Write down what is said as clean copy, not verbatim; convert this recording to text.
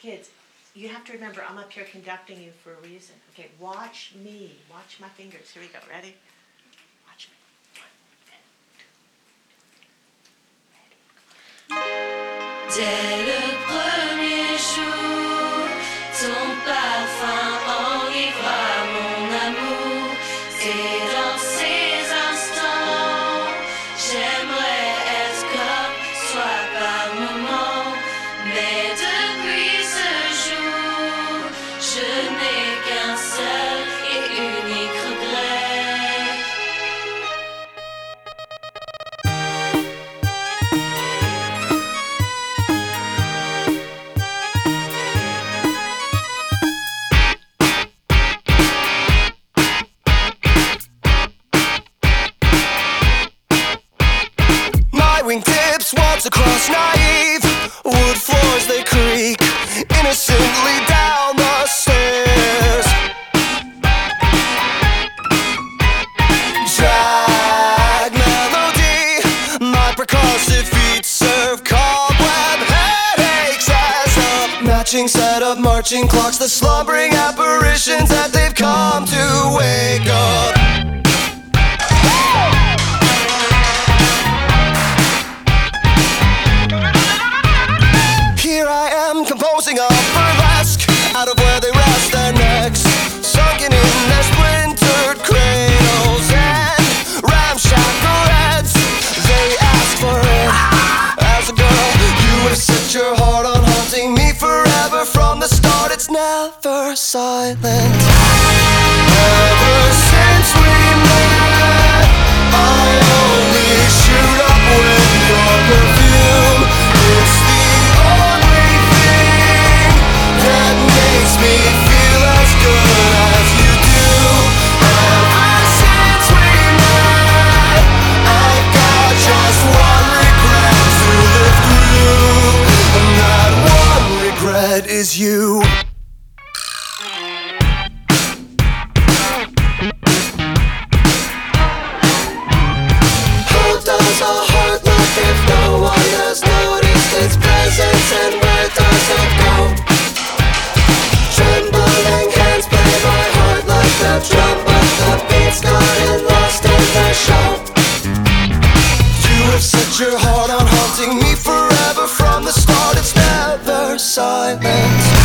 Kids, you have to remember, I'm up here conducting you for a reason. Okay, watch me. Watch my fingers. Here we go. Ready? Watch me. Dès le premier jour, ton parfum enivra mon amour. Et dans ces instants, j'aimerais être comme toi par moments. Mais depuis ce jour, je n'ai qu'un seul et unique regret. Wingtips walks across naive wood floors, they creak innocently down the stairs. Drag melody, my percussive feet serve cobweb headaches as a matching set of marching clocks, the slumbering apparitions that they've come to wake up. Composing a burlesque out of where they rest their necks, sunken in their splintered cradles and ramshackle heads. They ask for it. As a girl, you have set your heart on haunting me forever. From the start, it's never silent. Ever since we met, I only shoot up with your perfume. It's the only thing that makes me feel as good as you do. Ever since we met, I've got just one regret to live through, and that one regret is you. How does a heart look if no one has noticed its presence, and where does it go? Trembling hands play my heart like a drum, but the beats gotten lost in the show. You have set your heart on haunting me forever. From the start, it's never silent.